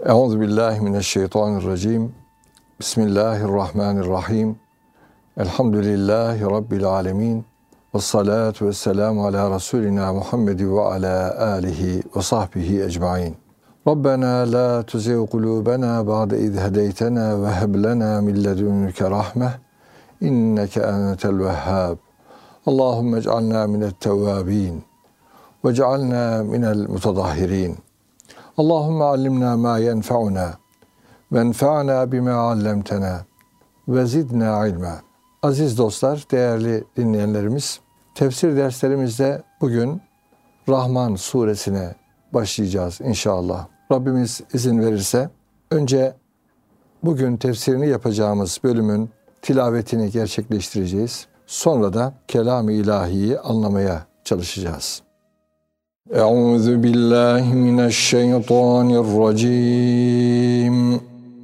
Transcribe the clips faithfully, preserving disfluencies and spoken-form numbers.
Euzubillahimineşşeytanirracim. Bismillahirrahmanirrahim. Elhamdülillahi Rabbil alemin. Vessalatu vesselamu ala Resulina Muhammed ve ala alihi ve sahbihi ecmain. Rabbena la tuzigh kulubena ba'de iz hedeytena ve heb lena min ledunke rahmeh. İnneke entel vehhab. Allahumme ec'alna minet tevvabin ve ec'alna minel mutadahhirin. Allahumme allimna ma yenfa'una ve enfa'na bima allamtana ve zidna ilma. Aziz dostlar, değerli dinleyenlerimiz, tefsir derslerimizde bugün Rahman suresine başlayacağız inşallah. Rabbimiz izin verirse önce bugün tefsirini yapacağımız bölümün tilavetini gerçekleştireceğiz. Sonra da kelam-ı ilahiyi anlamaya çalışacağız. Euzu billahi mineşşeytanirracim.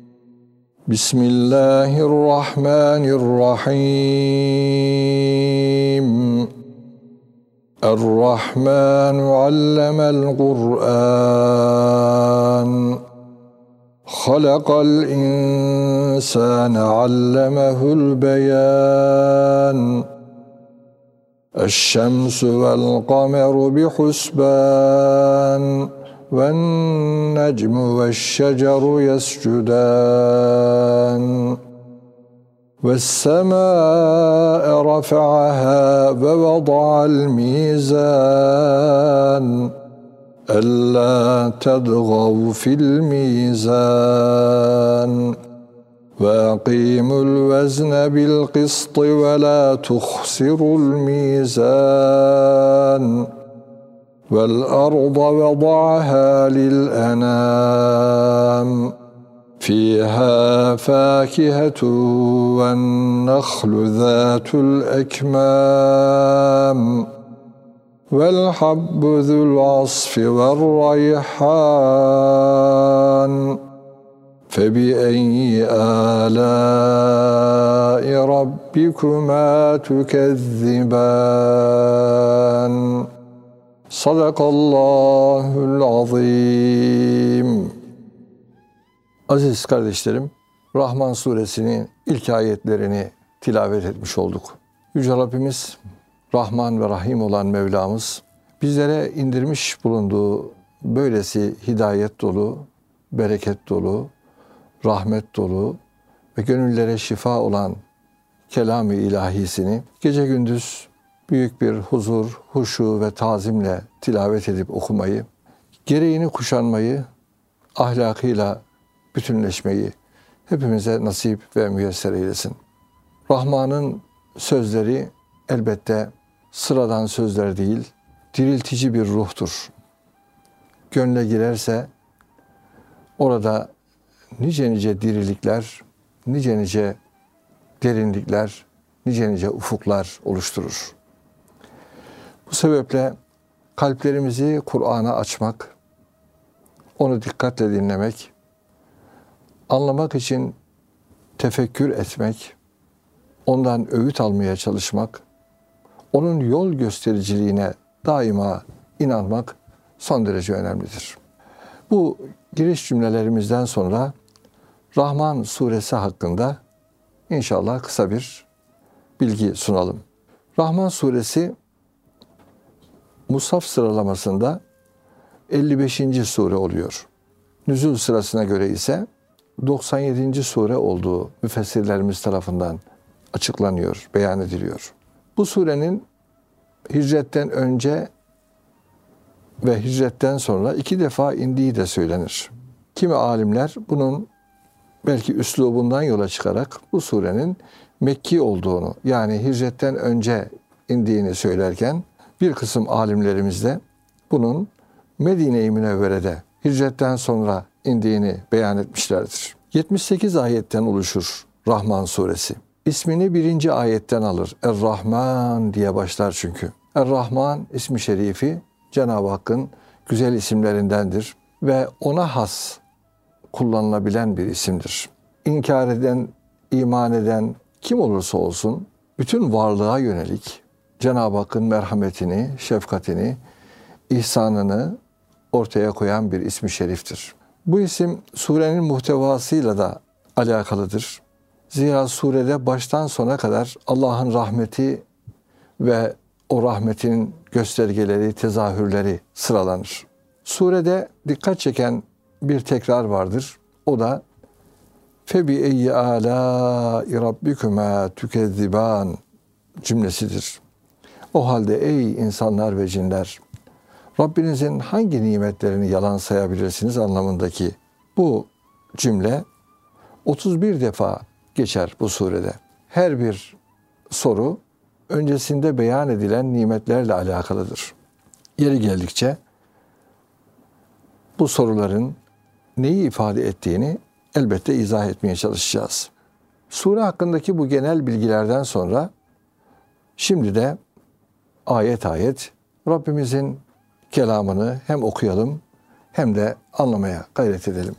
Bismillahirrahmanirrahim. Er-Rahmanu allemel Kur'an. Halakal insane allemehul beyan. الشمس والقمر بحسبان والنجم والشجر يسجدان والسماء رفعها ووضع الميزان ألا تطغوا في الميزان وَاَقِيمُوا الْوَزْنَ بِالْقِسْطِ وَلَا تُخْسِرُوا الْمِيزَانَ وَالْأَرْضَ وَضَعَهَا لِلْأَنَامِ فِيهَا فَاكِهَةٌ وَالنَّخْلُ ذَاتُ الْأَكْمَامِ وَالْحَبُّ ذُو الْعَصْفِ وَالرَّيْحَانُ فَبِأَيِّ آلَاءِ رَبِّكُمَا تُكَذِّبَانِ Sadakallahul azim. Aziz kardeşlerim, Rahman suresinin ilk ayetlerini tilavet etmiş olduk. Yüce Rabbimiz, Rahman ve Rahim olan Mevlamız, bizlere indirmiş bulunduğu böylesi hidayet dolu, bereket dolu, rahmet dolu ve gönüllere şifa olan kelam-ı ilahisini gece gündüz büyük bir huzur, huşu ve tazimle tilavet edip okumayı, gereğini kuşanmayı, ahlakıyla bütünleşmeyi hepimize nasip ve müyesser eylesin. Rahman'ın sözleri elbette sıradan sözler değil, diriltici bir ruhtur. Gönle girerse orada nice nice dirilikler, nice nice derinlikler, nice nice ufuklar oluşturur. Bu sebeple kalplerimizi Kur'an'a açmak, onu dikkatle dinlemek, anlamak için tefekkür etmek, ondan öğüt almaya çalışmak, onun yol göstericiliğine daima inanmak son derece önemlidir. Bu giriş cümlelerimizden sonra Rahman suresi hakkında inşallah kısa bir bilgi sunalım. Rahman suresi Mushaf sıralamasında elli beşinci sure oluyor. Nüzul sırasına göre ise doksan yedinci sure olduğu müfessirlerimiz tarafından açıklanıyor, beyan ediliyor. Bu surenin hicretten önce ve hicretten sonra iki defa indiği de söylenir. Kimi alimler bunun belki üslubundan yola çıkarak bu surenin Mekki olduğunu, yani hicretten önce indiğini söylerken bir kısım alimlerimiz de bunun Medine-i Münevvere'de hicretten sonra indiğini beyan etmişlerdir. yetmiş sekiz ayetten oluşur Rahman suresi. İsmini birinci ayetten alır. Er-Rahman diye başlar çünkü. Er-Rahman ismi şerifi Cenab-ı Hakk'ın güzel isimlerindendir ve ona has kullanılabilen bir isimdir. İnkar eden, iman eden kim olursa olsun bütün varlığa yönelik Cenab-ı Hakk'ın merhametini, şefkatini, ihsanını ortaya koyan bir ismi şeriftir. Bu isim surenin muhtevasıyla da alakalıdır. Zira surede baştan sona kadar Allah'ın rahmeti ve o rahmetin göstergeleri, tezahürleri sıralanır. Surede dikkat çeken bir tekrar vardır. O da febi eyyi alâi rabbikuma tükezziban cümlesidir. O halde ey insanlar ve cinler, Rabbinizin hangi nimetlerini yalan sayabilirsiniz anlamındaki bu cümle otuz bir defa geçer bu surede. Her bir soru öncesinde beyan edilen nimetlerle alakalıdır. Yeri geldikçe bu soruların neyi ifade ettiğini elbette izah etmeye çalışacağız. Sure hakkındaki bu genel bilgilerden sonra şimdi de ayet ayet Rabbimizin kelamını hem okuyalım hem de anlamaya gayret edelim.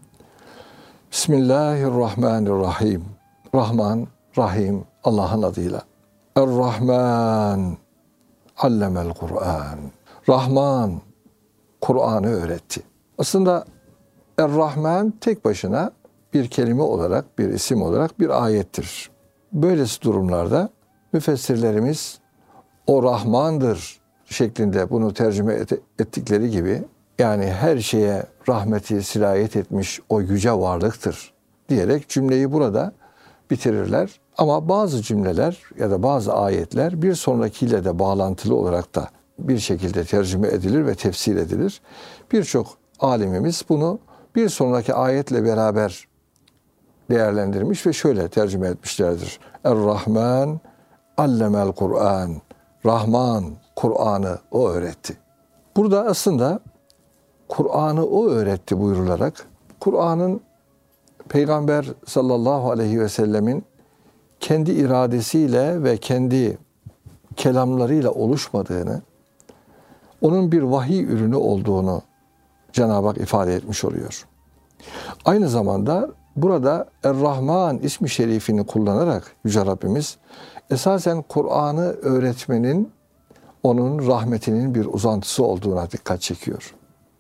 Bismillahirrahmanirrahim. Rahman, Rahim Allah'ın adıyla. Er-Rahman allemel Kur'an. Rahman Kur'an'ı öğretti. Aslında Er-Rahman tek başına bir kelime olarak, bir isim olarak bir ayettir. Böylesi durumlarda müfessirlerimiz o Rahmandır şeklinde bunu tercüme ettikleri gibi, yani her şeye rahmeti sirayet etmiş o yüce varlıktır diyerek cümleyi burada bitirirler. Ama bazı cümleler ya da bazı ayetler bir sonrakiyle de bağlantılı olarak da bir şekilde tercüme edilir ve tefsir edilir. Birçok alimimiz bunu bir sonraki ayetle beraber değerlendirmiş ve şöyle tercüme etmişlerdir. Er-Rahman allemel Kur'an. Rahman Kur'an'ı o öğretti. Burada aslında Kur'an'ı o öğretti buyurularak Kur'an'ın Peygamber sallallahu aleyhi ve sellemin kendi iradesiyle ve kendi kelamlarıyla oluşmadığını, onun bir vahiy ürünü olduğunu Cenab-ı Hak ifade etmiş oluyor. Aynı zamanda burada Er-Rahman ismi şerifini kullanarak Yüce Rabbimiz esasen Kur'an'ı öğretmenin onun rahmetinin bir uzantısı olduğuna dikkat çekiyor.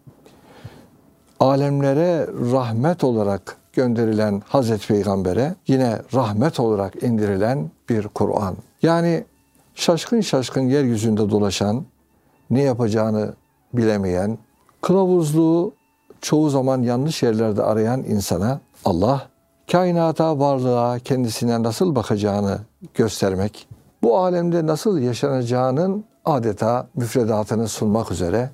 Alemlere rahmet olarak gönderilen Hazreti Peygamber'e yine rahmet olarak indirilen bir Kur'an. Yani şaşkın şaşkın yeryüzünde dolaşan, ne yapacağını bilemeyen, kılavuzluğu çoğu zaman yanlış yerlerde arayan insana Allah kainata, varlığa, kendisine nasıl bakacağını göstermek, bu alemde nasıl yaşanacağının adeta müfredatını sunmak üzere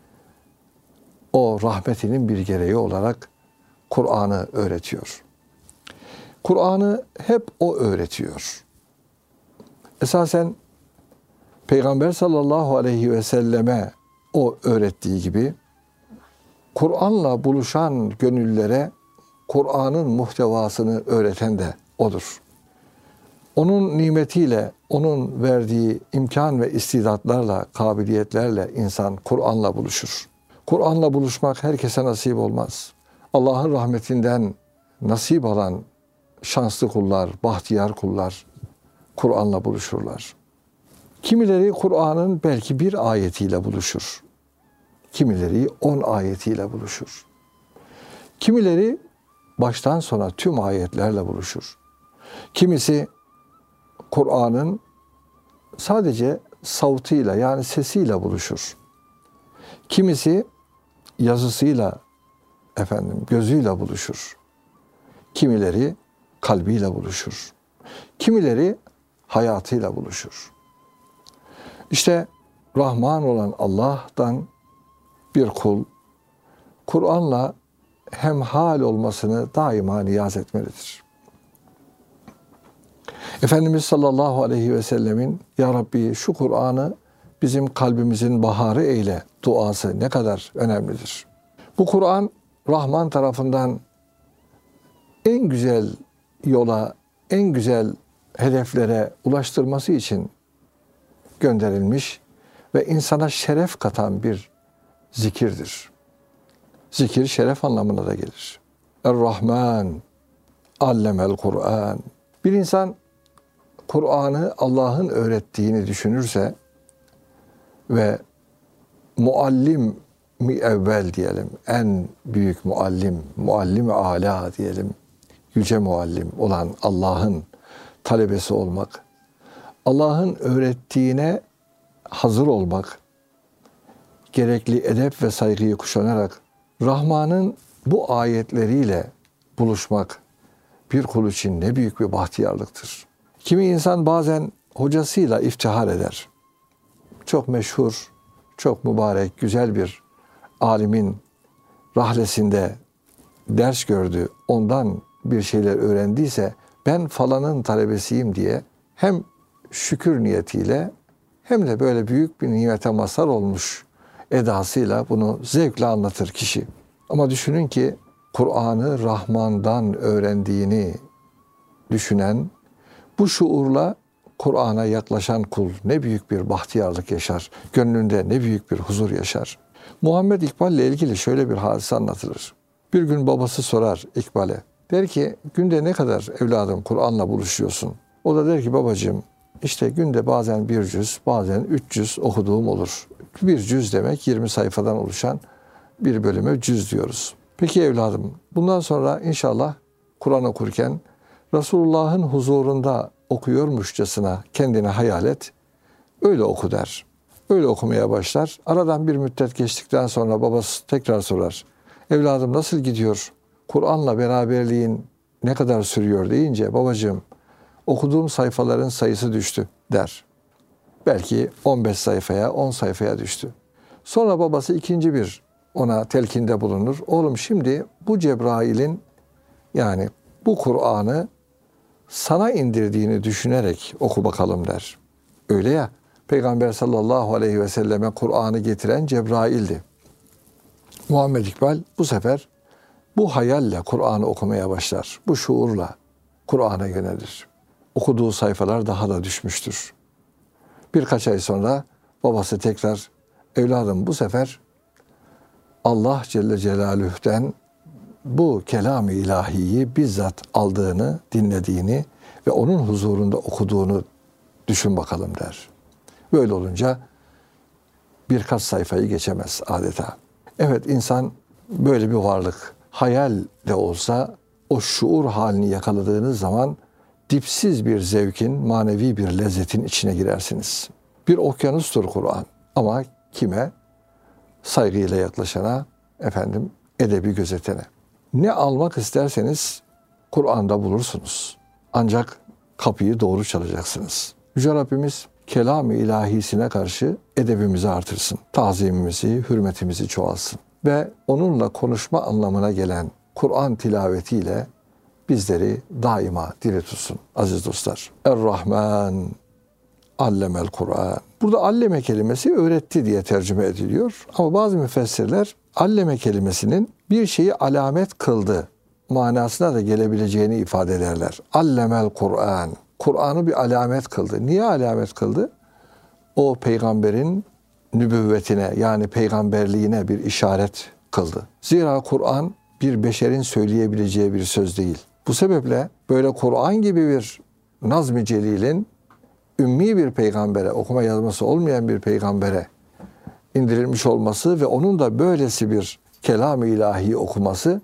o rahmetinin bir gereği olarak Kur'an'ı öğretiyor. Kur'an'ı hep o öğretiyor. Esasen Peygamber sallallahu aleyhi ve selleme o öğrettiği gibi Kur'an'la buluşan gönüllere Kur'an'ın muhtevasını öğreten de odur. Onun nimetiyle, onun verdiği imkan ve istidatlarla, kabiliyetlerle insan Kur'an'la buluşur. Kur'an'la buluşmak herkese nasip olmaz. Allah'ın rahmetinden nasip alan şanslı kullar, bahtiyar kullar Kur'an'la buluşurlar. Kimileri Kur'an'ın belki bir ayetiyle buluşur. Kimileri on ayetiyle buluşur. Kimileri baştan sona tüm ayetlerle buluşur. Kimisi Kur'an'ın sadece savtıyla yani sesiyle buluşur. Kimisi yazısıyla, efendim gözüyle buluşur. Kimileri kalbiyle buluşur. Kimileri hayatıyla buluşur. İşte Rahman olan Allah'tan bir kul Kur'an'la hemhal olmasını daima niyaz etmelidir. Efendimiz sallallahu aleyhi ve sellemin Ya Rabbi şu Kur'an'ı bizim kalbimizin baharı eyle duası ne kadar önemlidir. Bu Kur'an Rahman tarafından en güzel yola, en güzel hedeflere ulaştırması için gönderilmiş ve insana şeref katan bir zikirdir. Zikir şeref anlamına da gelir. Er-Rahman allemel Kur'an. Bir insan Kur'an'ı Allah'ın öğrettiğini düşünürse ve muallim evvel diyelim, en büyük muallim, muallim-i âlâ diyelim, yüce muallim olan Allah'ın talebesi olmak, Allah'ın öğrettiğine hazır olmak, gerekli edep ve saygıyı kuşanarak Rahman'ın bu ayetleriyle buluşmak bir kul için ne büyük bir bahtiyarlıktır. Kimi insan bazen hocasıyla iftihar eder. Çok meşhur, çok mübarek, güzel bir alimin rahlesinde ders gördü, ondan bir şeyler öğrendiyse ben falanın talebesiyim diye hem şükür niyetiyle hem de böyle büyük bir nimete mazhar olmuş edasıyla bunu zevkle anlatır kişi. Ama düşünün ki Kur'an'ı Rahman'dan öğrendiğini düşünen, bu şuurla Kur'an'a yaklaşan kul ne büyük bir bahtiyarlık yaşar. Gönlünde ne büyük bir huzur yaşar. Muhammed İkbal ile ilgili şöyle bir hadise anlatılır. Bir gün babası sorar İkbal'e. Der ki günde ne kadar evladım Kur'an'la buluşuyorsun? O da der ki babacığım işte günde bazen bir cüz, bazen üç cüz okuduğum olur. Bir cüz demek yirmi sayfadan oluşan bir bölüme cüz diyoruz. Peki evladım bundan sonra inşallah Kur'an okurken Resulullah'ın huzurunda okuyormuşçasına kendini hayal et. Öyle oku der. Öyle okumaya başlar. Aradan bir müddet geçtikten sonra babası tekrar sorar. Evladım nasıl gidiyor? Kur'an'la beraberliğin ne kadar sürüyor deyince babacığım okuduğum sayfaların sayısı düştü der. Belki on beş sayfaya, on sayfaya düştü. Sonra babası ikinci bir ona telkinde bulunur. Oğlum şimdi bu Cebrail'in yani bu Kur'an'ı sana indirdiğini düşünerek oku bakalım der. Öyle ya, Peygamber sallallahu aleyhi ve selleme Kur'an'ı getiren Cebrail'di. Muhammed İkbal bu sefer bu hayalle Kur'an'ı okumaya başlar. Bu şuurla Kur'an'a yönelir. Okuduğu sayfalar daha da düşmüştür. Birkaç ay sonra babası tekrar evladım bu sefer Allah Celle Celaluhu'den bu kelam-ı ilahiyi bizzat aldığını, dinlediğini ve onun huzurunda okuduğunu düşün bakalım der. Böyle olunca birkaç sayfayı geçemez adeta. Evet insan böyle bir varlık. Hayal de olsa o şuur halini yakaladığınız zaman dipsiz bir zevkin, manevi bir lezzetin içine girersiniz. Bir okyanustur Kur'an ama kime? Saygıyla yaklaşana, efendim edebi gözetene. Ne almak isterseniz Kur'an'da bulursunuz. Ancak kapıyı doğru çalacaksınız. Yüce Rabbimiz kelam-ı ilahisine karşı edebimizi artırsın. Tazimimizi, hürmetimizi çoğalsın. Ve onunla konuşma anlamına gelen Kur'an tilavetiyle bizleri daima diri tutsun aziz dostlar. Er-Rahman allemel Kur'an. Burada alleme kelimesi öğretti diye tercüme ediliyor. Ama bazı müfessirler alleme kelimesinin bir şeyi alamet kıldı manasına da gelebileceğini ifade ederler. Allemel Kur'an. Kur'an'ı bir alamet kıldı. Niye alamet kıldı? O peygamberin nübüvvetine yani peygamberliğine bir işaret kıldı. Zira Kur'an bir beşerin söyleyebileceği bir söz değil. Bu sebeple böyle Kur'an gibi bir Nazm-ı Celil'in ümmi bir peygambere, okuma yazması olmayan bir peygambere indirilmiş olması ve onun da böylesi bir kelam-ı ilahi okuması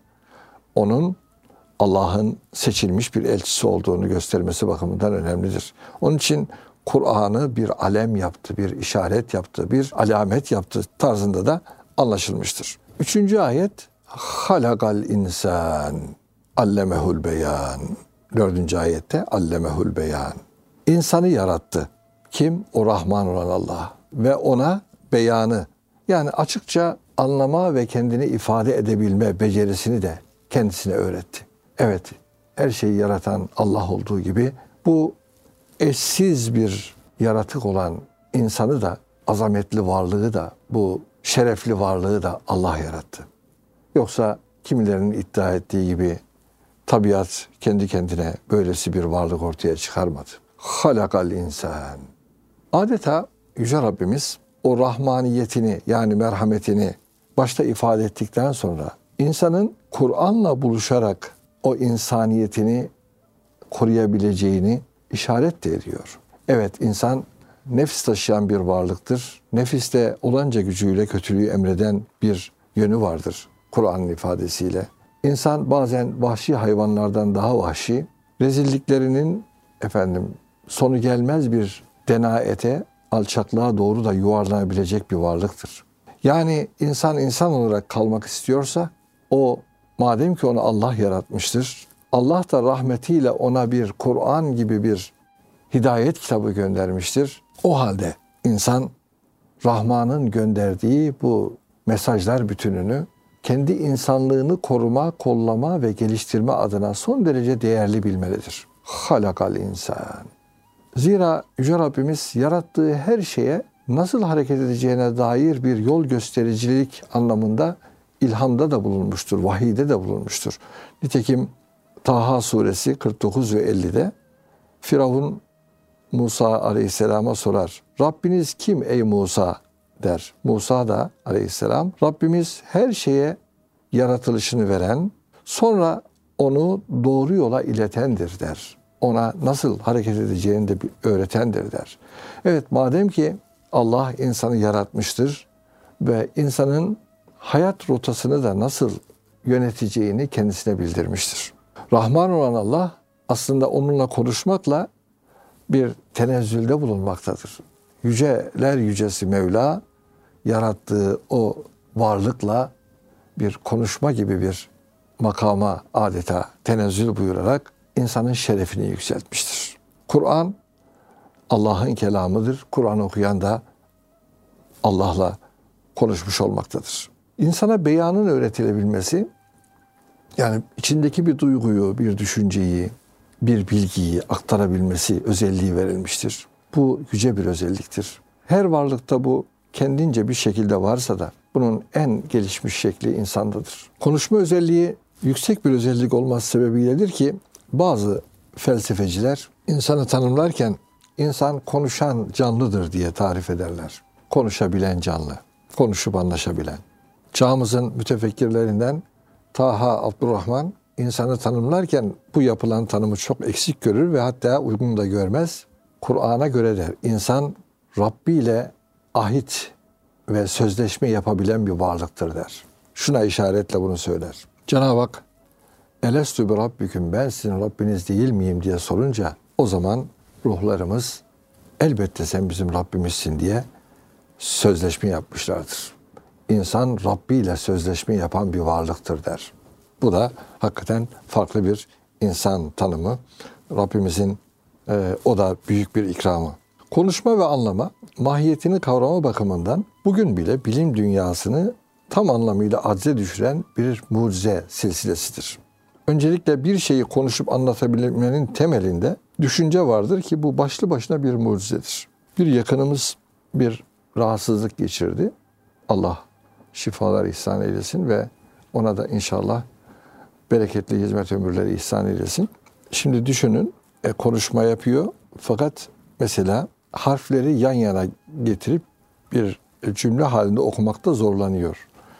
onun Allah'ın seçilmiş bir elçisi olduğunu göstermesi bakımından önemlidir. Onun için Kur'an'ı bir alem yaptı, bir işaret yaptı, bir alamet yaptı tarzında da anlaşılmıştır. Üçüncü ayet halakal insan allemehul beyan. Dördüncü ayette allemehul beyan. İnsanı yarattı. Kim? O Rahman olan Allah. Ve ona beyanı yani açıkça anlama ve kendini ifade edebilme becerisini de kendisine öğretti. Evet, her şeyi yaratan Allah olduğu gibi bu eşsiz bir yaratık olan insanı da, azametli varlığı da, bu şerefli varlığı da Allah yarattı. Yoksa kimilerinin iddia ettiği gibi tabiat kendi kendine böylesi bir varlık ortaya çıkarmadı. Halakal insan. Adeta Yüce Rabbimiz o rahmaniyetini yani merhametini başta ifade ettikten sonra insanın Kur'an'la buluşarak o insaniyetini koruyabileceğini işaret de ediyor. Evet insan nefis taşıyan bir varlıktır. Nefiste olanca gücüyle kötülüğü emreden bir yönü vardır Kur'an'ın ifadesiyle. İnsan bazen vahşi hayvanlardan daha vahşi, rezilliklerinin efendim sonu gelmez bir denaete, alçaklığa doğru da yuvarlanabilecek bir varlıktır. Yani insan insan olarak kalmak istiyorsa, o madem ki onu Allah yaratmıştır, Allah da rahmetiyle ona bir Kur'an gibi bir hidayet kitabı göndermiştir. O halde insan Rahman'ın gönderdiği bu mesajlar bütününü kendi insanlığını koruma, kollama ve geliştirme adına son derece değerli bilmelidir. Halakal insan. Zira Yüce Rabbimiz yarattığı her şeye nasıl hareket edeceğine dair bir yol göstericilik anlamında ilhamda da bulunmuştur, vahiyde de bulunmuştur. Nitekim Taha suresi kırk dokuz ve ellide Firavun Musa aleyhisselama sorar. Rabbiniz kim ey Musa der. Musa da aleyhisselam Rabbimiz her şeye yaratılışını veren, sonra onu doğru yola iletendir der. Ona nasıl hareket edeceğini de öğretendir der. Evet, madem ki Allah insanı yaratmıştır ve insanın hayat rotasını da nasıl yöneteceğini kendisine bildirmiştir. Rahman olan Allah aslında onunla konuşmakla bir tenezzülde bulunmaktadır. Yüceler yücesi Mevla yarattığı o varlıkla bir konuşma gibi bir makama adeta tenezzül buyurarak insanın şerefini yükseltmiştir. Kur'an Allah'ın kelamıdır. Kur'an okuyan da Allah'la konuşmuş olmaktadır. İnsana beyanın öğretilebilmesi, yani içindeki bir duyguyu, bir düşünceyi, bir bilgiyi aktarabilmesi özelliği verilmiştir. Bu yüce bir özelliktir. Her varlıkta bu kendince bir şekilde varsa da bunun en gelişmiş şekli insandadır. Konuşma özelliği yüksek bir özellik olması sebebiyledir ki bazı felsefeciler insanı tanımlarken insan konuşan canlıdır diye tarif ederler. Konuşabilen canlı, konuşup anlaşabilen. Çağımızın mütefekkirlerinden Taha Abdurrahman insanı tanımlarken bu yapılan tanımı çok eksik görür ve hatta uygun da görmez. Kur'an'a göre der, insan Rabbi ile ahit ve sözleşme yapabilen bir varlıktır der. Şuna işaretle bunu söyler. Cenab-ı Hak, elestü bi rabbiküm, ben sizin Rabbiniz değil miyim diye sorunca o zaman ruhlarımız elbette sen bizim Rabbimizsin diye sözleşme yapmışlardır. İnsan Rabbi ile sözleşme yapan bir varlıktır der. Bu da hakikaten farklı bir insan tanımı. Rabbimizin e, o da büyük bir ikramı. Konuşma ve anlama, mahiyetini kavrama bakımından bugün bile bilim dünyasını tam anlamıyla acze düşüren bir mucize silsilesidir. Öncelikle bir şeyi konuşup anlatabilmenin temelinde düşünce vardır ki bu başlı başına bir mucizedir. Bir yakınımız bir rahatsızlık geçirdi. Allah şifalar ihsan eylesin ve ona da inşallah bereketli hizmet ömürleri ihsan eylesin. Şimdi düşünün, e, konuşma yapıyor fakat mesela harfleri yan yana getirip bir cümle halinde okumakta zorlanıyor.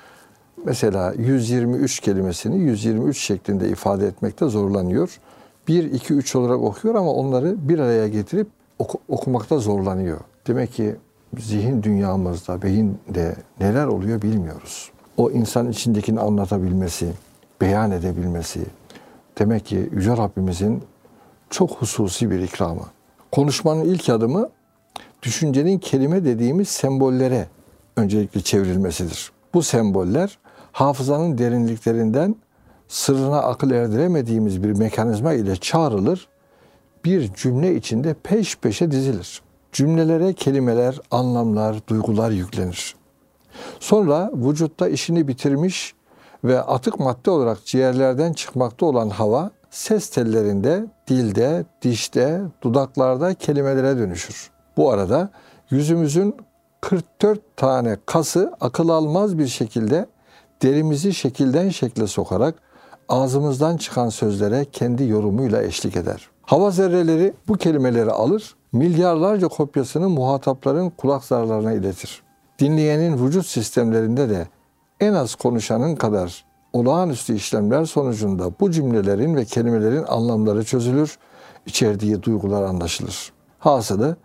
Mesela yüz yirmi üç kelimesini yüz yirmi üç şeklinde ifade etmekte zorlanıyor. bir, iki, üç olarak okuyor ama onları bir araya getirip oku, okumakta zorlanıyor. Demek ki zihin dünyamızda, beyinde neler oluyor bilmiyoruz. O insan içindekini anlatabilmesi, beyan edebilmesi demek ki Yüce Rabbimizin çok hususi bir ikramı. Konuşmanın ilk adımı düşüncenin kelime dediğimiz sembollere öncelikle çevrilmesidir. Bu semboller hafızanın derinliklerinden sırrına akıl erdiremediğimiz bir mekanizma ile çağrılır, bir cümle içinde peş peşe dizilir. Cümlelere kelimeler, anlamlar, duygular yüklenir. Sonra vücutta işini bitirmiş ve atık madde olarak ciğerlerden çıkmakta olan hava ses tellerinde, dilde, dişte, dudaklarda kelimelere dönüşür. Bu arada yüzümüzün kırk dört tane kası akıl almaz bir şekilde derimizi şekilden şekle sokarak ağzımızdan çıkan sözlere kendi yorumuyla eşlik eder. Hava zerreleri bu kelimeleri alır, milyarlarca kopyasını muhatapların kulak zarlarına iletir. Dinleyenin vücut sistemlerinde de en az konuşanın kadar olağanüstü işlemler sonucunda bu cümlelerin ve kelimelerin anlamları çözülür, içerdiği duygular anlaşılır. Hasılı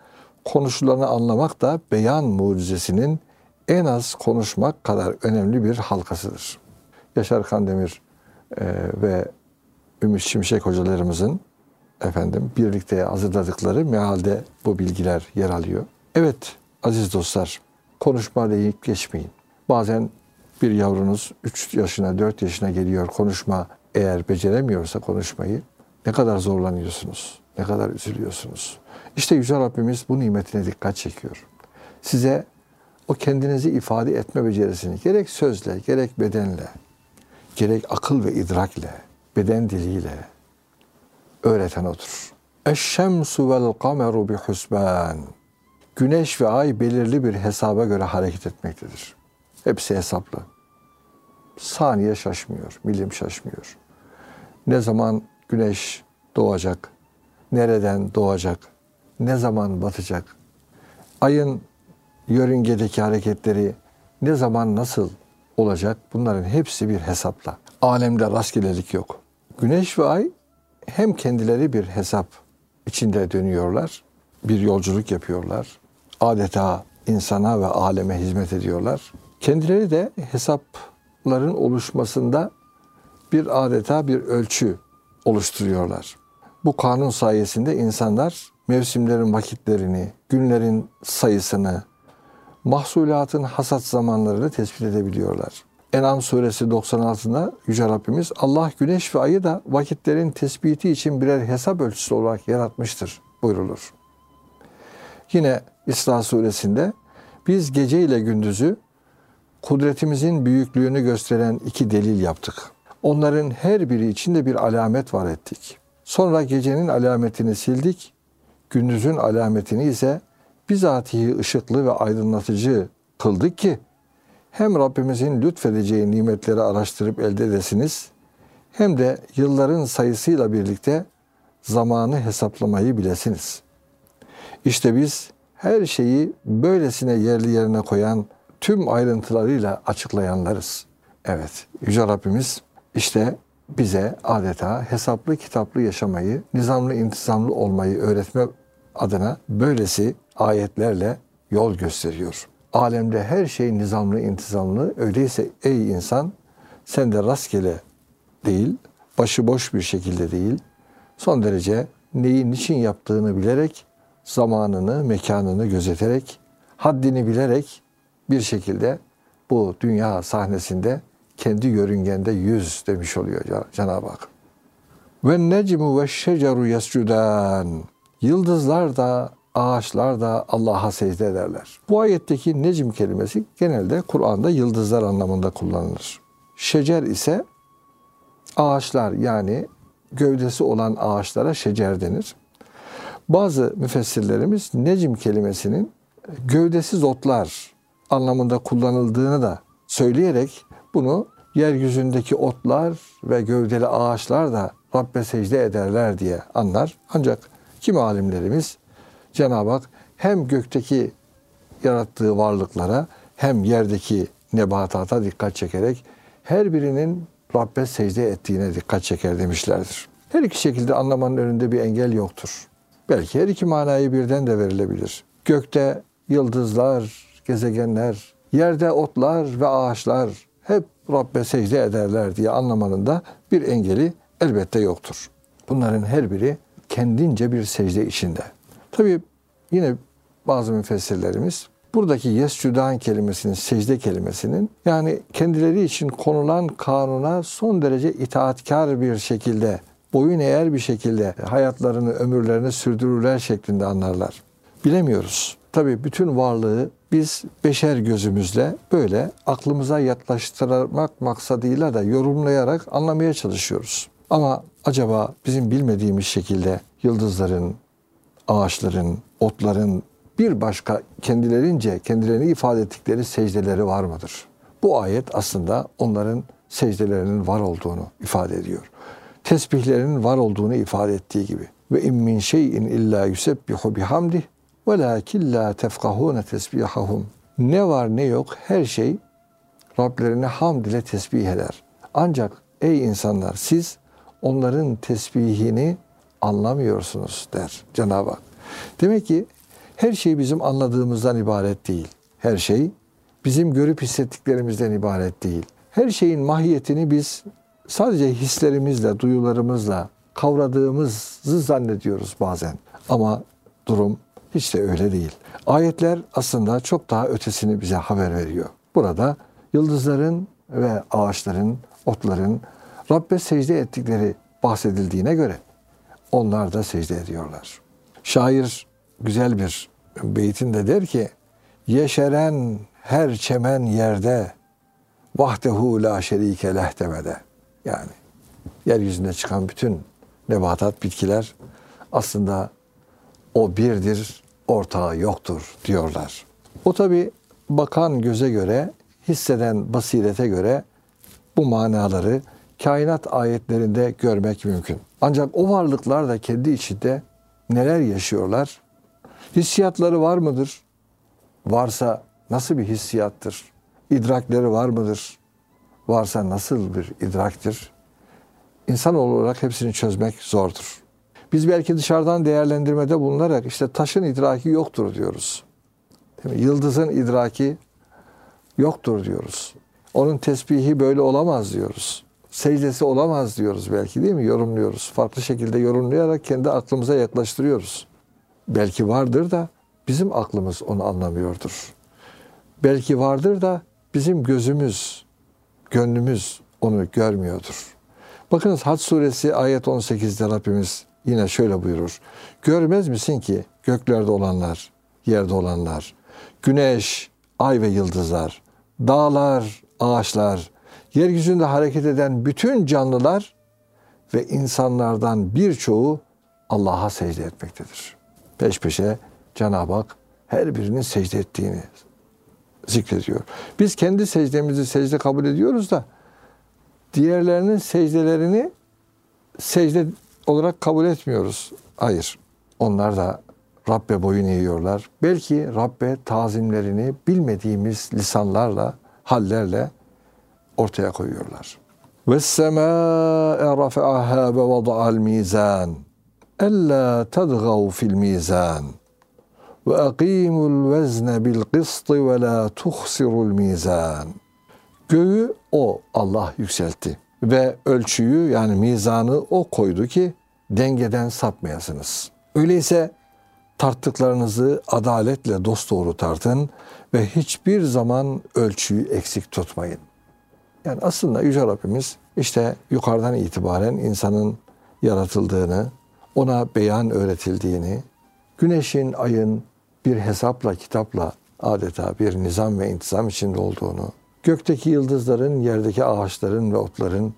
konuşulanı anlamak da beyan mucizesinin en az konuşmak kadar önemli bir halkasıdır. Yaşar Kandemir e, ve Ümit Şimşek hocalarımızın efendim birlikte hazırladıkları mealde bu bilgiler yer alıyor. Evet aziz dostlar, konuşma deyip geçmeyin. Bazen bir yavrunuz üç yaşına dört yaşına geliyor, konuşma eğer beceremiyorsa konuşmayı ne kadar zorlanıyorsunuz, ne kadar üzülüyorsunuz. İşte Yüce Rabbimiz bu nimetine dikkat çekiyor. Size o kendinizi ifade etme becerisini gerek sözle, gerek bedenle, gerek akıl ve idrakle, beden diliyle öğreten odur. Eşşemsu vel kameru bihusban. Güneş ve ay belirli bir hesaba göre hareket etmektedir. Hepsi hesaplı. Saniye şaşmıyor, milim şaşmıyor. Ne zaman güneş doğacak, nereden doğacak, ne zaman batacak, ayın yörüngedeki hareketleri ne zaman nasıl olacak, bunların hepsi bir hesapla. Alemde rastgelelik yok. Güneş ve ay hem kendileri bir hesap içinde dönüyorlar, bir yolculuk yapıyorlar. Adeta insana ve aleme hizmet ediyorlar. Kendileri de hesapların oluşmasında bir adeta bir ölçü oluşturuyorlar. Bu kanun sayesinde insanlar mevsimlerin vakitlerini, günlerin sayısını, mahsulatın hasat zamanlarını tespit edebiliyorlar. En'am suresi doksan altıda Yüce Rabbimiz Allah güneş ve ayı da vakitlerin tespiti için birer hesap ölçüsü olarak yaratmıştır buyrulur. Yine İsra suresinde biz gece ile gündüzü kudretimizin büyüklüğünü gösteren iki delil yaptık. Onların her biri içinde bir alamet var ettik. Sonra gecenin alametini sildik, gündüzün alametini ise bizatihi ışıklı ve aydınlatıcı kıldık ki hem Rabbimizin lütfedeceği nimetleri araştırıp elde edesiniz, hem de yılların sayısıyla birlikte zamanı hesaplamayı bilesiniz. İşte biz her şeyi böylesine yerli yerine koyan, tüm ayrıntılarıyla açıklayanlarız. Evet, Yüce Rabbimiz işte bize adeta hesaplı kitaplı yaşamayı, nizamlı intizamlı olmayı öğretme adına böylesi ayetlerle yol gösteriyor. Alemde her şey nizamlı intizamlı, öyleyse ey insan sen de rastgele değil, başıboş bir şekilde değil, son derece neyi niçin yaptığını bilerek, zamanını, mekanını gözeterek, haddini bilerek bir şekilde bu dünya sahnesinde kendi yörüngende yüz demiş oluyor Cenab-ı Hak. Ve necmu ve şeceru yescudan. Yıldızlar da, ağaçlar da Allah'a secde ederler. Bu ayetteki necm kelimesi genelde Kur'an'da yıldızlar anlamında kullanılır. Şecer ise ağaçlar, yani gövdesi olan ağaçlara şecer denir. Bazı müfessirlerimiz necm kelimesinin gövdesiz otlar anlamında kullanıldığını da söyleyerek bunu yeryüzündeki otlar ve gövdeli ağaçlar da Rabbe secde ederler diye anlar. Ancak kimi alimlerimiz Cenab-ı Hak hem gökteki yarattığı varlıklara hem yerdeki nebatata dikkat çekerek her birinin Rabbe secde ettiğine dikkat çeker demişlerdir. Her iki şekilde anlamanın önünde bir engel yoktur. Belki her iki manayı birden de verilebilir. Gökte yıldızlar, gezegenler, yerde otlar ve ağaçlar hep Rabbe secde ederler diye anlamanın da bir engeli elbette yoktur. Bunların her biri kendince bir secde içinde. Tabii yine bazı müfessirlerimiz buradaki yescudan kelimesinin, secde kelimesinin, yani kendileri için konulan kanuna son derece itaatkar bir şekilde, boyun eğer bir şekilde hayatlarını, ömürlerini sürdürürler şeklinde anlarlar. Bilemiyoruz. Tabii bütün varlığı biz beşer gözümüzle böyle aklımıza yaklaştırmak maksadıyla da yorumlayarak anlamaya çalışıyoruz. Ama acaba bizim bilmediğimiz şekilde yıldızların, ağaçların, otların bir başka kendilerince kendilerini ifade ettikleri secdeleri var mıdır? Bu ayet aslında onların secdelerinin var olduğunu ifade ediyor. Tesbihlerinin var olduğunu ifade ettiği gibi. Ve in min şeyin illa yusebbihu bihamdih velakin la tefkahune tesbihahum. Ne var ne yok her şey Rablerine hamd ile tesbih eder. Ancak ey insanlar siz onların tesbihini anlamıyorsunuz der Cenab-ı Hak. Demek ki Her şey bizim anladığımızdan ibaret değil. Her şey bizim görüp hissettiklerimizden ibaret değil. Her şeyin mahiyetini biz sadece hislerimizle, duyularımızla kavradığımızı zannediyoruz bazen. Ama durum hiç de öyle değil. Ayetler aslında çok daha ötesini bize haber veriyor. Burada yıldızların ve ağaçların, otların Rabbe secde ettikleri bahsedildiğine göre onlar da secde ediyorlar. Şair güzel bir beytinde der ki, yeşeren her çemen yerde vahdehu la şerike leh demede. Yani yeryüzünde çıkan bütün nebatat, bitkiler aslında o birdir, ortağı yoktur diyorlar. O tabi bakan göze göre, hisseden basirete göre bu manaları kainat ayetlerinde görmek mümkün. Ancak o varlıklar da kendi içinde neler yaşıyorlar? Hissiyatları var mıdır? Varsa nasıl bir hissiyattır? İdrakleri var mıdır? Varsa nasıl bir idraktir? İnsanoğlu olarak hepsini çözmek zordur. Biz belki dışarıdan değerlendirmede bulunarak işte taşın idraki yoktur diyoruz. Değil mi? Yıldızın idraki yoktur diyoruz. Onun tesbihi böyle olamaz diyoruz. Secdesi olamaz diyoruz belki, değil mi? Yorumluyoruz. Farklı şekilde yorumlayarak kendi aklımıza yaklaştırıyoruz. Belki vardır da bizim aklımız onu anlamıyordur. Belki vardır da bizim gözümüz, gönlümüz onu görmüyordur. Bakınız Hac suresi ayet on sekizde Rabbimiz yine şöyle buyurur. Görmez misin ki göklerde olanlar, yerde olanlar, güneş, ay ve yıldızlar, dağlar, ağaçlar, yeryüzünde hareket eden bütün canlılar ve insanlardan birçoğu Allah'a secde etmektedir. Peş peşe Cenab-ı Hak her birinin secde ettiğini zikrediyor. Biz kendi secdemizi secde kabul ediyoruz da diğerlerinin secdelerini secde olarak kabul etmiyoruz. Hayır. Onlar da Rabbe boyun eğiyorlar. Belki Rabbe tazimlerini bilmediğimiz lisanlarla, hallerle ortaya koyuyorlar. وَالسَّمَاءَ رَفَعَهَا وَوَضَعَ الْمِيزَانِ أَلَّا تَدْغَوْا فِي الْمِيزَانِ وَأَقِيمُوا الْوَزْنَ بِالْقِسْطِ وَلَا تُخْسِرُوا الْمِيزَانِ. Göğü o Allah yükseltti ve ölçüyü yani mizanı o koydu ki dengeden sapmayasınız. Öyleyse tarttıklarınızı adaletle dosdoğru tartın ve hiçbir zaman ölçüyü eksik tutmayın. Yani aslında Yüce Rabbimiz işte yukarıdan itibaren insanın yaratıldığını, ona beyan öğretildiğini, güneşin, ayın bir hesapla, kitapla adeta bir nizam ve intizam içinde olduğunu, gökteki yıldızların, yerdeki ağaçların ve otların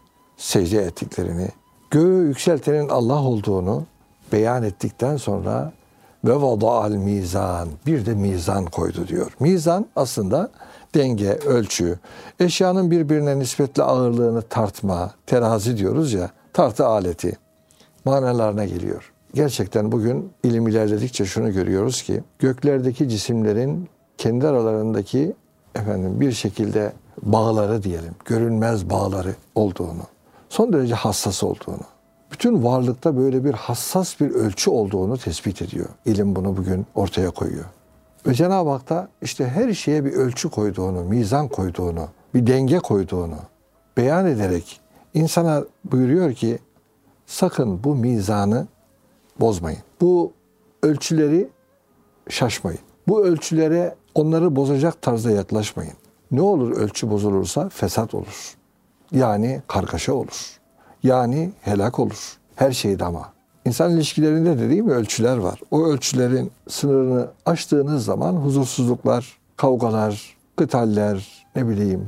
secde ettiklerini, göğü yükseltenin Allah olduğunu beyan ettikten sonra ve vada'al mizan, bir de mizan koydu diyor. Mizan aslında denge, ölçü, eşyanın birbirine nispetle ağırlığını tartma, terazi diyoruz ya, tartı aleti manalarına geliyor. Gerçekten bugün ilim ilerledikçe şunu görüyoruz ki göklerdeki cisimlerin kendi aralarındaki efendim bir şekilde bağları diyelim, görünmez bağları olduğunu, son derece hassas olduğunu, bütün varlıkta böyle bir hassas bir ölçü olduğunu tespit ediyor. İlim bunu bugün ortaya koyuyor. Ve Cenab-ı Hak da işte her şeye bir ölçü koyduğunu, mizan koyduğunu, bir denge koyduğunu beyan ederek insana buyuruyor ki sakın bu mizanı bozmayın. Bu ölçüleri şaşmayın. Bu ölçülere onları bozacak tarzda yaklaşmayın. Ne olur ölçü bozulursa fesat olur. Yani kargaşa olur. Yani helak olur. Her şeyde ama. İnsan ilişkilerinde de değil mi ölçüler var. O ölçülerin sınırını aştığınız zaman huzursuzluklar, kavgalar, kıtaller, ne bileyim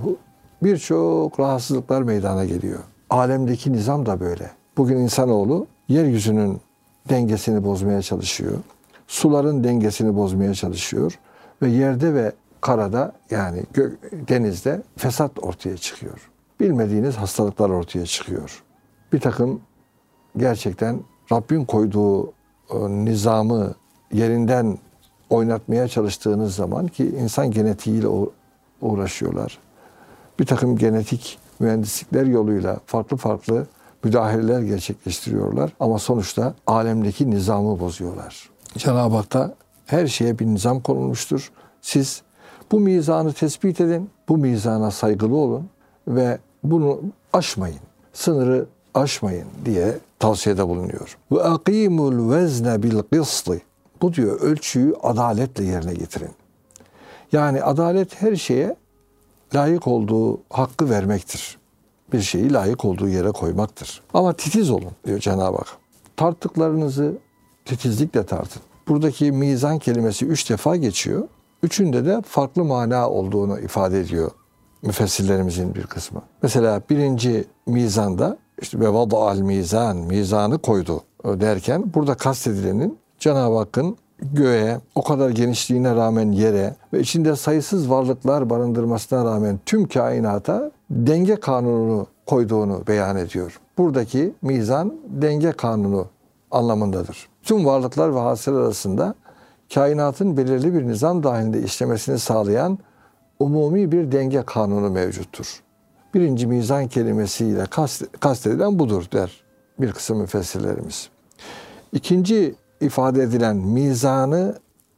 birçok rahatsızlıklar meydana geliyor. Alemdeki nizam da böyle. Bugün insanoğlu yeryüzünün dengesini bozmaya çalışıyor. Suların dengesini bozmaya çalışıyor. Ve yerde ve karada yani gö- denizde fesat ortaya çıkıyor. Bilmediğiniz hastalıklar ortaya çıkıyor. Bir takım gerçekten Rabbin koyduğu o nizamı yerinden oynatmaya çalıştığınız zaman ki insan genetiğiyle uğraşıyorlar. Bir takım genetik mühendislikler yoluyla farklı farklı müdahaleler gerçekleştiriyorlar. Ama sonuçta alemdeki nizamı bozuyorlar. Cenab-ı Hak da Her şeye bir nizam konulmuştur. Siz bu mizanı tespit edin, bu mizana saygılı olun ve bunu aşmayın, sınırı aşmayın diye tavsiyede bulunuyor. Ve akimul vezne bil kısti. Bu diyor ölçüyü adaletle yerine getirin. Yani adalet her şeye layık olduğu hakkı vermektir. Bir şeyi layık olduğu yere koymaktır. Ama titiz olun diyor Cenab-ı Hak. Tarttıklarınızı titizlikle tartın. Buradaki mizan kelimesi üç defa geçiyor. Üçünde de farklı mana olduğunu ifade ediyor müfessirlerimizin bir kısmı. Mesela birinci mizanda işte ve vada'al mizan, mizanı koydu derken burada kastedilenin Cenab-ı Hakk'ın göğe, o kadar genişliğine rağmen yere ve içinde sayısız varlıklar barındırmasına rağmen tüm kainata denge kanununu koyduğunu beyan ediyor. Buradaki mizan denge kanunu anlamındadır. Tüm varlıklar ve hasılar arasında kainatın belirli bir nizam dahilinde işlemesini sağlayan umumi bir denge kanunu mevcuttur. Birinci mizan kelimesiyle kast, kastedilen budur der bir kısım müfessirlerimiz. İkinci ifade edilen mizanı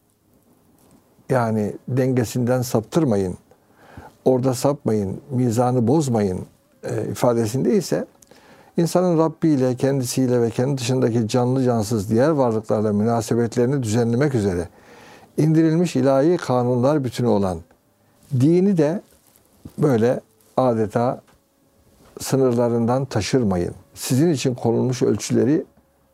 yani dengesinden saptırmayın, orada sapmayın, mizanı bozmayın e, ifadesinde ise insanın Rabbi ile, kendisiyle ve kendi dışındaki canlı cansız diğer varlıklarla münasebetlerini düzenlemek üzere indirilmiş ilahi kanunlar bütünü olan dini de böyle adeta sınırlarından taşırmayın. Sizin için konulmuş ölçüleri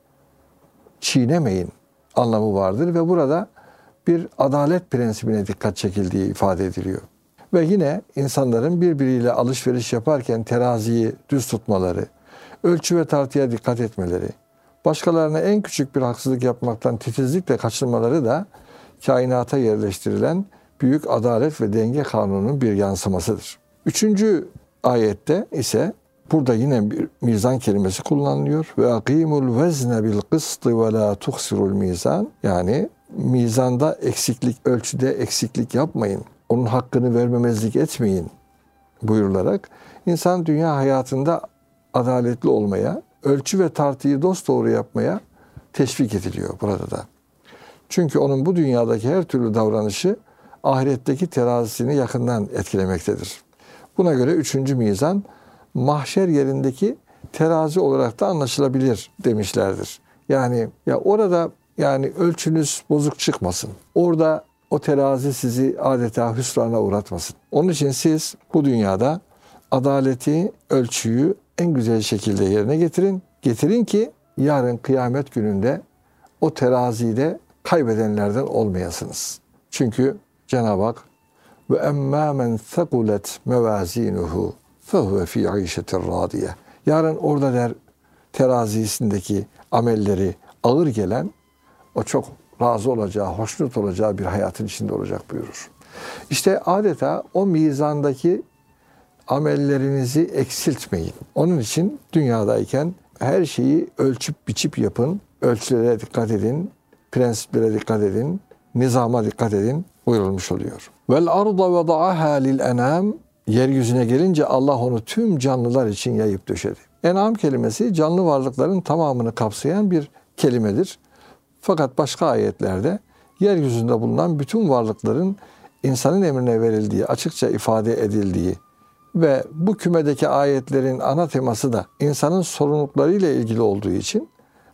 çiğnemeyin anlamı vardır ve burada bir adalet prensibine dikkat çekildiği ifade ediliyor. Ve yine insanların birbiriyle alışveriş yaparken teraziyi düz tutmaları, ölçü ve tartıya dikkat etmeleri, başkalarına en küçük bir haksızlık yapmaktan titizlikle kaçınmaları da kainata yerleştirilen büyük adalet ve denge kanununun bir yansımasıdır. Üçüncü ayette ise burada yine bir mizan kelimesi kullanılıyor. Ve akimul vezne bil kıstı ve la tuhsirul mizan. Yani mizanda eksiklik, ölçüde eksiklik yapmayın. Onun hakkını vermemezlik etmeyin buyurularak insan dünya hayatında adaletli olmaya, ölçü ve tartıyı dosdoğru yapmaya teşvik ediliyor burada da. Çünkü onun bu dünyadaki her türlü davranışı ahiretteki terazisini yakından etkilemektedir. Buna göre üçüncü mizan mahşer yerindeki terazi olarak da anlaşılabilir demişlerdir. Yani ya orada yani ölçünüz bozuk çıkmasın. Orada o terazi sizi adeta hüsrana uğratmasın. Onun için siz bu dünyada adaleti, ölçüyü en güzel şekilde yerine getirin. Getirin ki yarın kıyamet gününde o terazide kaybedenlerden olmayasınız. Çünkü Cenab-ı Hak ve emmâ men thekulet mevâzînuhu fehuve fî ayşetir râdiye. Yarın orada der terazisindeki amelleri ağır gelen o çok razı olacağı, hoşnut olacağı bir hayatın içinde olacak buyurur. İşte adeta o mizandaki amellerinizi eksiltmeyin. Onun için dünyadayken her şeyi ölçüp biçip yapın, ölçülere dikkat edin, prensiplere dikkat edin, nizama dikkat edin buyurulmuş oluyor. Vel arda vada'aha lil enam. Yeryüzüne gelince Allah onu tüm canlılar için yayıp döşedi. Enam kelimesi canlı varlıkların tamamını kapsayan bir kelimedir. Fakat başka ayetlerde yeryüzünde bulunan bütün varlıkların insanın emrine verildiği, açıkça ifade edildiği ve bu kümedeki ayetlerin ana teması da insanın sorumluluklarıyla ilgili olduğu için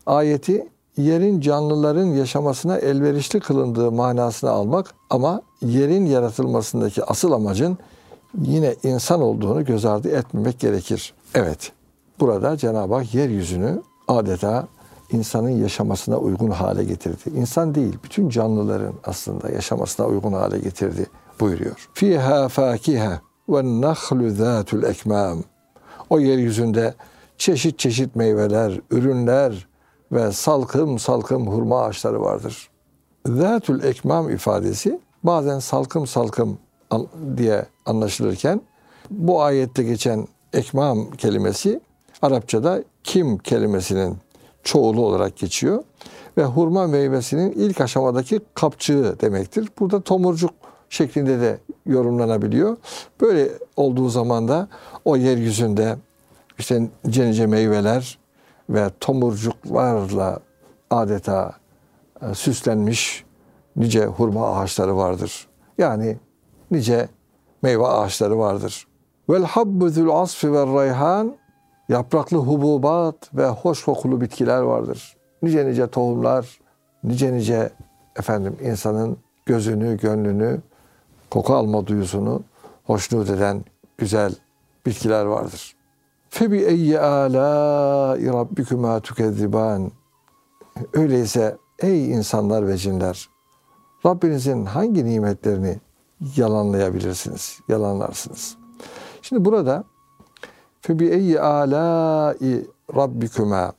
ayeti yerin canlıların yaşamasına elverişli kılındığı manasına almak ama yerin yaratılmasındaki asıl amacın yine insan olduğunu göz ardı etmemek gerekir. Evet, burada Cenab-ı Hak yeryüzünü adeta insanın yaşamasına uygun hale getirdi. İnsan değil, bütün canlıların aslında yaşamasına uygun hale getirdi buyuruyor. Fiha fakiha ve nahlu zatul ekmam. O yeryüzünde çeşit çeşit meyveler, ürünler ve salkım salkım hurma ağaçları vardır. Zatul ekmam ifadesi bazen salkım salkım diye anlaşılırken bu ayette geçen ekmam kelimesi Arapçada kim kelimesinin çoğulu olarak geçiyor ve hurma meyvesinin ilk aşamadaki kapçığı demektir. Burada tomurcuk şeklinde de yorumlanabiliyor. Böyle olduğu zaman da o yeryüzünde işte cenice meyveler ve tomurcuklarla adeta süslenmiş nice hurma ağaçları vardır. Yani nice meyve ağaçları vardır. Vel habbu zul asfi ve rayhan, yapraklı hububat ve hoş kokulu bitkiler vardır. Nice nice tohumlar, nice nice efendim insanın gözünü, gönlünü, koku alma duyusunu hoşnut eden güzel bitkiler vardır. Febi eyyi alâi rabbikuma tukezziban. Öyleyse ey insanlar ve cinler, Rabbinizin hangi nimetlerini yalanlayabilirsiniz, yalanlarsınız? Şimdi burada febi eyyi alâi rabbikuma,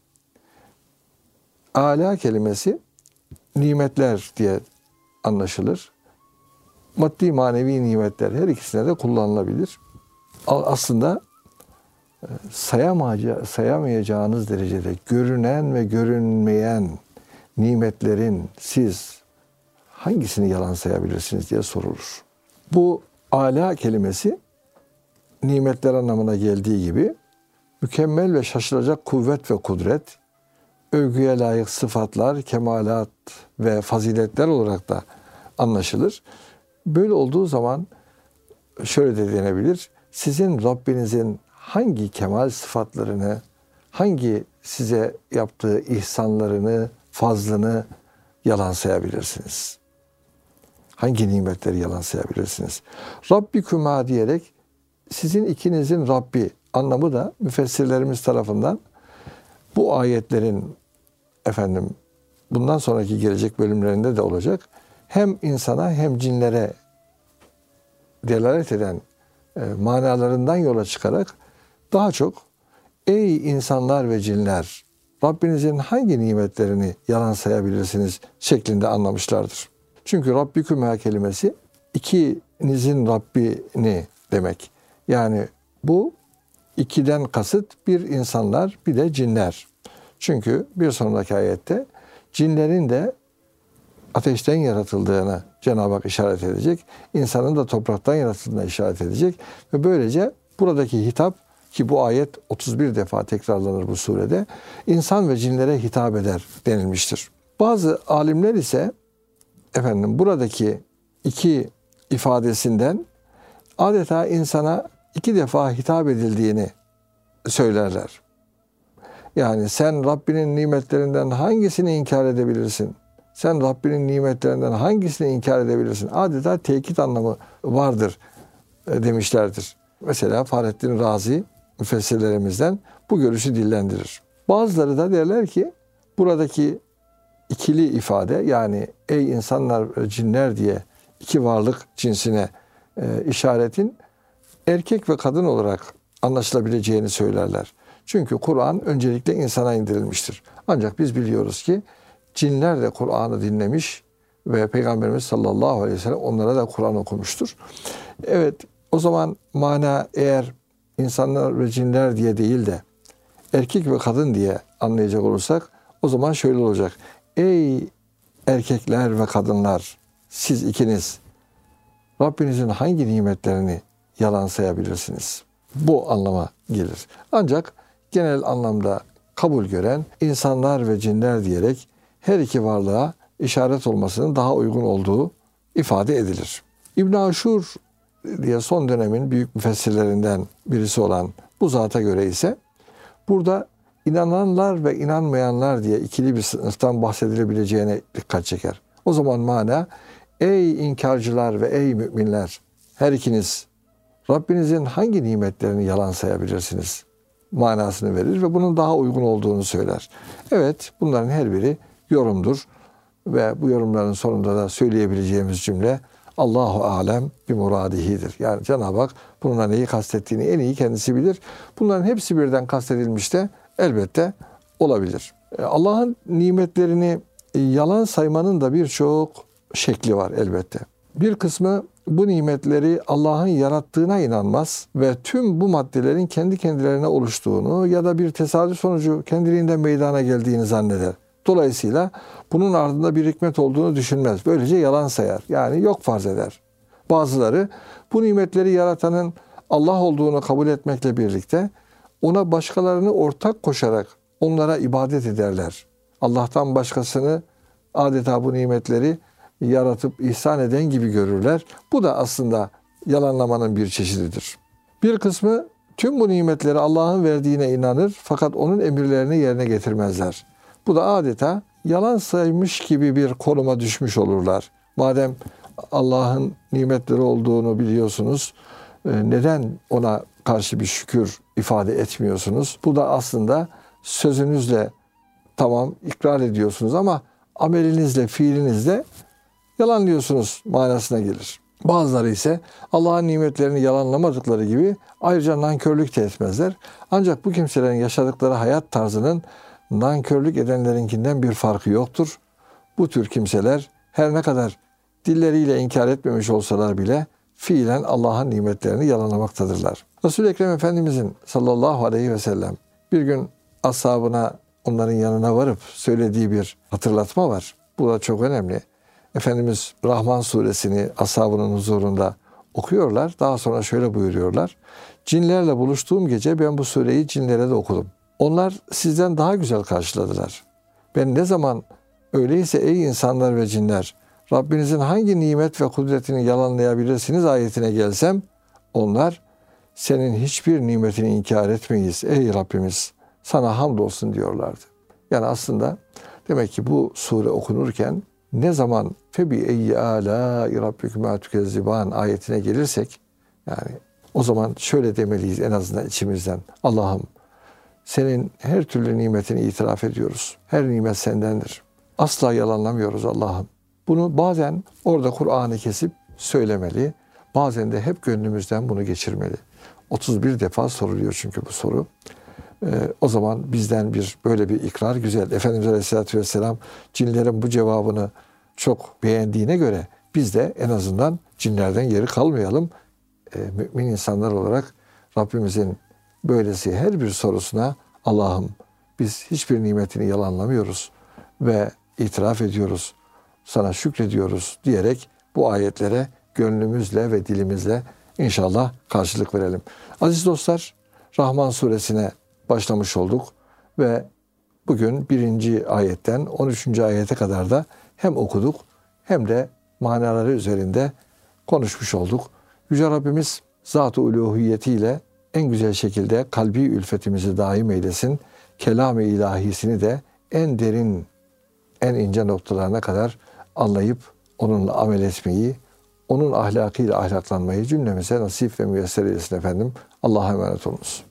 âlâ kelimesi nimetler diye anlaşılır. Maddi manevi nimetler her ikisine de kullanılabilir. Aslında sayamayaca, sayamayacağınız derecede görünen ve görünmeyen nimetlerin siz hangisini yalan sayabilirsiniz diye sorulur. Bu âlâ kelimesi nimetler anlamına geldiği gibi mükemmel ve şaşılacak kuvvet ve kudret, övgüye layık sıfatlar, kemalat ve faziletler olarak da anlaşılır. Böyle olduğu zaman şöyle de denebilir. Sizin Rabbinizin hangi kemal sıfatlarını, hangi size yaptığı ihsanlarını, fazlını yalan sayabilirsiniz? Hangi nimetleri yalan sayabilirsiniz? Rabbikuma diyerek sizin ikinizin Rabbi anlamı da müfessirlerimiz tarafından bu ayetlerin efendim bundan sonraki gelecek bölümlerinde de olacak. Hem insana hem cinlere delalet eden e, manalarından yola çıkarak daha çok ey insanlar ve cinler, Rabbinizin hangi nimetlerini yalan sayabilirsiniz şeklinde anlamışlardır. Çünkü Rabbikuma kelimesi ikinizin Rabbini demek. Yani bu ikiden kasıt bir insanlar bir de cinler. Çünkü bir sonraki ayette cinlerin de ateşten yaratıldığını Cenab-ı Hak işaret edecek. İnsanın da topraktan yaratıldığına işaret edecek. Ve böylece buradaki hitap, ki bu ayet otuz bir defa tekrarlanır bu surede, insan ve cinlere hitap eder denilmiştir. Bazı alimler ise efendim buradaki iki ifadesinden adeta insana iki defa hitap edildiğini söylerler. Yani sen Rabbinin nimetlerinden hangisini inkar edebilirsin? Sen Rabbinin nimetlerinden hangisini inkar edebilirsin? Adeta tekit anlamı vardır demişlerdir. Mesela Fahrettin Razi müfessirlerimizden bu görüşü dillendirir. Bazıları da derler ki buradaki ikili ifade, yani ey insanlar ve cinler diye iki varlık cinsine e, işaretin erkek ve kadın olarak anlaşılabileceğini söylerler. Çünkü Kur'an öncelikle insana indirilmiştir. Ancak biz biliyoruz ki cinler de Kur'an'ı dinlemiş ve Peygamberimiz sallallahu aleyhi ve sellem onlara da Kur'an okumuştur. Evet, o zaman mana eğer insanlar ve cinler diye değil de erkek ve kadın diye anlayacak olursak o zaman şöyle olacak. Ey erkekler ve kadınlar, siz ikiniz Rabbinizin hangi nimetlerini yalan sayabilirsiniz? Bu anlama gelir. Ancak genel anlamda kabul gören insanlar ve cinler diyerek her iki varlığa işaret olmasının daha uygun olduğu ifade edilir. İbn Aşur diye son dönemin büyük müfessirlerinden birisi olan bu zata göre ise burada inananlar ve inanmayanlar diye ikili bir sınıftan bahsedilebileceğine dikkat çeker. O zaman mana ey inkarcılar ve ey müminler, her ikiniz Rabbinizin hangi nimetlerini yalan sayabilirsiniz manasını verir ve bunun daha uygun olduğunu söyler. Evet, bunların her biri yorumdur ve bu yorumların sonunda da söyleyebileceğimiz cümle Allahu alem bi muradihidir. Yani Cenab-ı Hak bununla neyi kastettiğini en iyi kendisi bilir. Bunların hepsi birden kastedilmiş de elbette olabilir. Allah'ın nimetlerini yalan saymanın da birçok şekli var elbette. Bir kısmı bu nimetleri Allah'ın yarattığına inanmaz ve tüm bu maddelerin kendi kendilerine oluştuğunu ya da bir tesadüf sonucu kendiliğinden meydana geldiğini zanneder. Dolayısıyla bunun ardında bir hikmet olduğunu düşünmez. Böylece yalan sayar. Yani yok farz eder. Bazıları bu nimetleri yaratanın Allah olduğunu kabul etmekle birlikte ona başkalarını ortak koşarak onlara ibadet ederler. Allah'tan başkasını adeta bu nimetleri yaratıp ihsan eden gibi görürler. Bu da aslında yalanlamanın bir çeşididir. Bir kısmı tüm bu nimetleri Allah'ın verdiğine inanır fakat onun emirlerini yerine getirmezler. Bu da adeta yalan saymış gibi bir konuma düşmüş olurlar. Madem Allah'ın nimetleri olduğunu biliyorsunuz, neden ona karşı bir şükür ifade etmiyorsunuz? Bu da aslında sözünüzle tamam ikrar ediyorsunuz ama amelinizle, fiilinizle yalanlıyorsunuz manasına gelir. Bazıları ise Allah'ın nimetlerini yalanlamadıkları gibi ayrıca nankörlük de etmezler. Ancak bu kimselerin yaşadıkları hayat tarzının nankörlük edenlerinkinden bir farkı yoktur. Bu tür kimseler her ne kadar dilleriyle inkar etmemiş olsalar bile fiilen Allah'ın nimetlerini yalanlamaktadırlar. Resul-i Ekrem Efendimizin sallallahu aleyhi ve sellem bir gün ashabına, onların yanına varıp söylediği bir hatırlatma var. Bu da çok önemli. Efendimiz Rahman suresini ashabının huzurunda okuyorlar. Daha sonra şöyle buyuruyorlar. Cinlerle buluştuğum gece ben bu sureyi cinlere de okudum. Onlar sizden daha güzel karşıladılar. Ben ne zaman öyleyse ey insanlar ve cinler, Rabbinizin hangi nimet ve kudretini yalanlayabilirsiniz ayetine gelsem, onlar senin hiçbir nimetini inkar etmeyiz ey Rabbimiz, sana hamdolsun diyorlardı. Yani aslında demek ki bu sure okunurken ne zaman febi eyyi ala rabbikuma tukezziban ayetine gelirsek, yani o zaman şöyle demeliyiz en azından içimizden. Allah'ım senin her türlü nimetini itiraf ediyoruz. Her nimet sendendir. Asla yalanlamıyoruz Allah'ım. Bunu bazen orada Kur'an'ı kesip söylemeli. Bazen de hep gönlümüzden bunu geçirmeli. otuz bir defa soruluyor çünkü bu soru. Ee, o zaman bizden bir böyle bir ikrar güzel. Efendimiz Aleyhisselatü Vesselam cinlerin bu cevabını çok beğendiğine göre biz de en azından cinlerden geri kalmayalım. Ee, mümin insanlar olarak Rabbimizin böylesi her bir sorusuna Allah'ım biz hiçbir nimetini yalanlamıyoruz ve itiraf ediyoruz. Sana şükrediyoruz diyerek bu ayetlere gönlümüzle ve dilimizle inşallah karşılık verelim. Aziz dostlar, Rahman suresine başlamış olduk ve bugün birinci ayetten on üçüncü ayete kadar da hem okuduk hem de manaları üzerinde konuşmuş olduk. Yüce Rabbimiz zat-ı uluhiyetiyle en güzel şekilde kalbi ülfetimizi daim eylesin. Kelam-ı ilahisini de en derin, en ince noktalarına kadar anlayıp onunla amel etmeyi, onun ahlakıyla ahlaklanmayı cümlemize nasip ve müyesser eylesin efendim. Allah'a emanet olunuz.